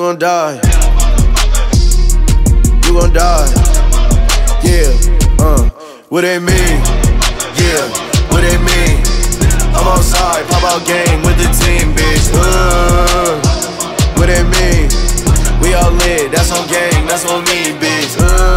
gon' die. You gon' die. Yeah, what they mean? Yeah, what they mean? I'm outside, pop out gang with the team, bitch. What they mean? We all lit, that's on gang, that's on me, bitch.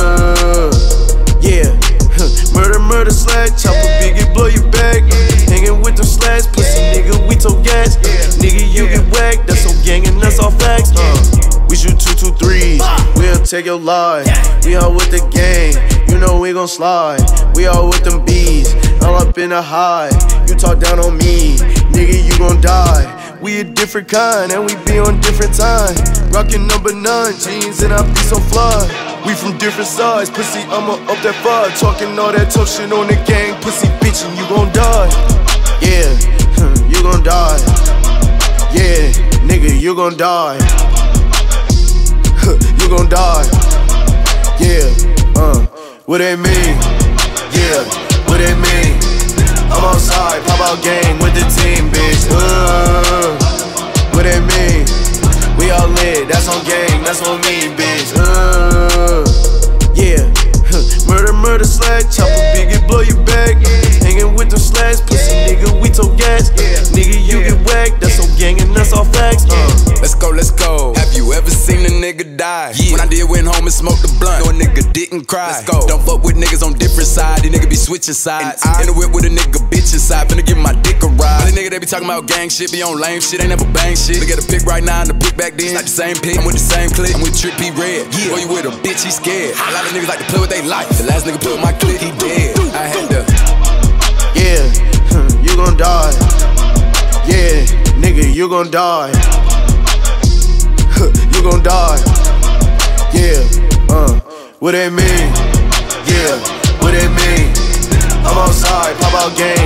Yeah, murder slash, chopper biggie, blow you back. Hanging with them slash, pussy nigga, we told gas. Nigga, you get whacked, that's on gang and that's all facts. We shoot 223, we'll take your life. We all with the gang, you know we gon' slide. We all with them bees, all up in the high. You talk down on me, nigga, you gon' die. We a different kind, and we be on different time. Rockin' number 9 jeans, and I be so fly. We from different sides, pussy, I'ma up that fire. Talking all that tough shit on the gang, pussy bitch, and you gon' die. Yeah, you gon' die. Yeah, nigga, you gon' die. You gon' die. Yeah, what they mean? Yeah, what they mean? I'm outside, pop out gang with the team, bitch. What they mean? We all lit, that's on gang, that's on me, bitch. Yeah, murder slash, chopper biggie, blow you back. Hanging with them slash, pussy nigga, we told gas. Nigga, you get whacked, that's on gang and that's all facts. Let's go. Have you ever seen a nigga die? Yeah. When I did, went home and smoked the blunt. No, a nigga didn't cry. Let's go. Don't fuck with niggas on different sides. These niggas be switching sides. In the whip with a nigga bitch inside. Finna give my dick a ride. The nigga they be talking about gang shit, be on lame shit, ain't never bang shit. Look at the pick right now and the pick back then. It's not the same pick. I'm with the same clique. I'm with Trip P Red. Yeah. Boy, you with a bitch, he scared. A lot of niggas like to play with their life. The last nigga put my clique, he dead. I had to. Yeah, you gon' die. Yeah, nigga, you gon' die. You gon' die. Yeah, what they mean? Yeah, what they mean? I'm outside, pop out gang